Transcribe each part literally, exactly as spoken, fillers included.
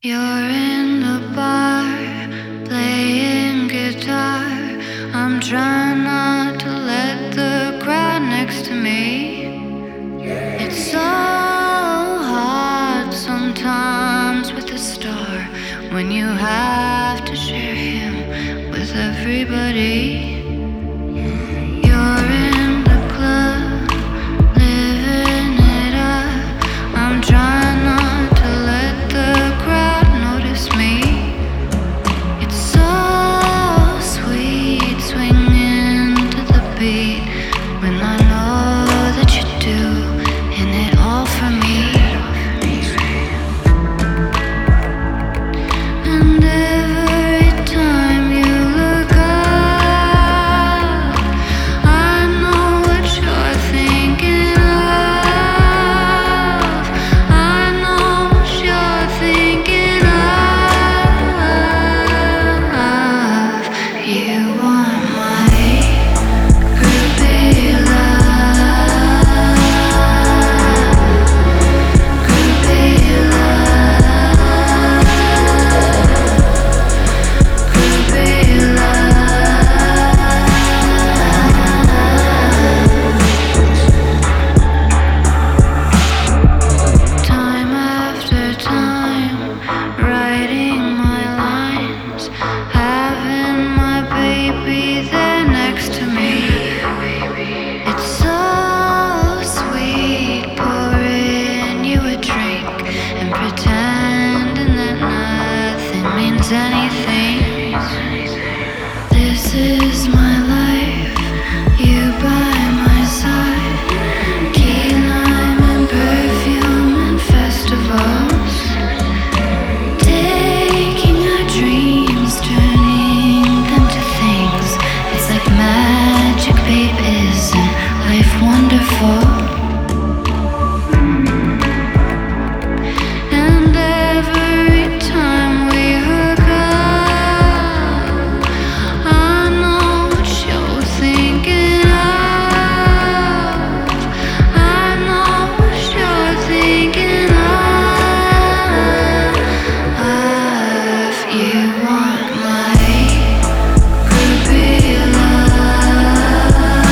You're in the bar, playing guitar. I'm trying not to let the crowd next to me. It's so hard sometimes with a star when you have to share him with everybody. You're in the club, living it up. I'm trying not to let the crowd notice me. It's so sweet swinging to the beat when I know that you do, and it all for me. And every time you look up, I know what you're thinking of. I know what you're thinking of. You want my groupie love, groupie love, groupie love. Time after time, writing my lines, having my baby there next to me. It's so sweet, pouring you a drink and pretending that nothing means anything. This is my life, you by my side, key lime and perfume and festivals, taking our dreams, turning them to things. It's like magic, babe, isn't life wonderful? And every time we hook up, I know what you're thinking of. I know what you're thinking of. Of you want my groupie love,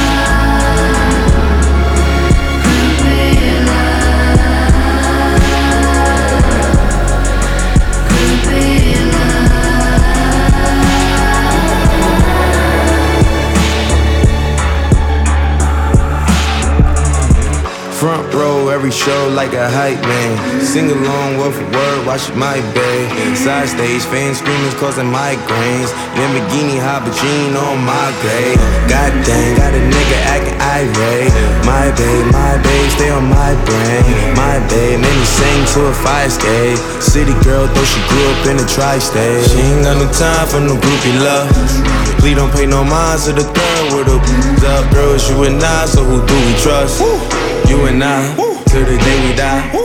groupie love, groupie love. Front row, every show like a hype man. Sing along word for word, watch it my bed. Side stage, fans screaming causing migraines. Lamborghini Habajin on my grade. God dang, got a nigga acting irate. My babe, my babe, stay on my brain. My babe, made me sing to a fire escape. City girl, though she grew up in the tri-state. She ain't got no time for no groupie love. Please don't pay no mind to the girl with the boobs up. Girl, it's you and I, so who do we trust? You and I, till the day we die.